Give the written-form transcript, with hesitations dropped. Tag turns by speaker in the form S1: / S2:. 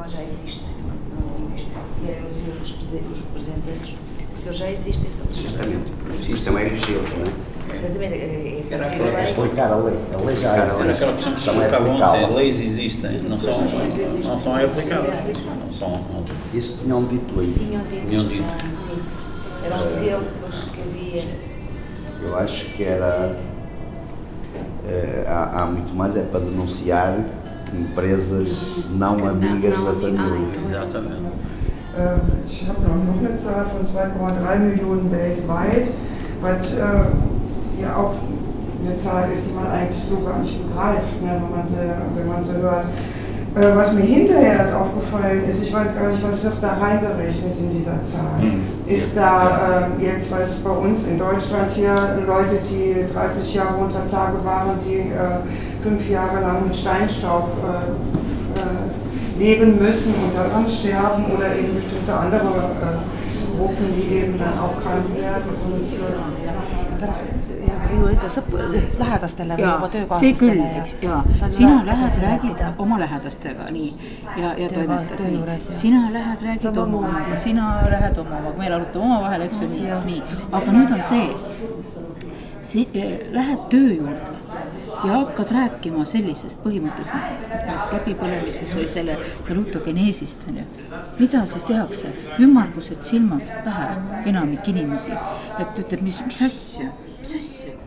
S1: já existe, não existe, e eram os representantes, porque já existe essa legislação.
S2: Existe uma RG, não é?
S1: Exatamente,
S3: É explicar a lei já
S2: Era
S3: existe.
S4: Aquela questão que se colocava ontem, leis existem, não são aplicadas. Não são.
S3: Isso tinham dito aí.
S1: Tinham dito. Sim. Eram selos que havia.
S3: Eu acho que era. Há muito mais para denunciar empresas não amigas da família.
S4: Exatamente.
S5: Ich habe noch eine Zahl von 2,3 Millionen weltweit, was ja auch eine Zahl ist, die man eigentlich so gar nicht begreift, ne, wenn man sie hört. Was mir hinterher erst aufgefallen ist, ich weiß gar nicht, was wird da reingerechnet in dieser Zahl. Ist da jetzt, was bei uns in Deutschland hier Leute, die 30 Jahre unter Tage waren, die 5 Jahre lang mit Steinstaub leben müssen und daran sterben oder eben bestimmte andere Gruppen, die eben dann auch krank werden.
S6: See küll, eks, jaa. Sina lähed, räägid oma lähedastega, nii, ja toimetad nii. Sina lähed, räägid oma omaga, sina lähed oma omaga, meil arutame oma vahel, eks ju, nii. Aga nüüd on see, lähed töö juurde ja hakkad rääkima sellisest põhimõttest läbipõlemises või selle lutogeneesist, on ju. Mida siis tehakse? Ümmargused silmad pähe enamik inimesi, et ütleb, mis asja?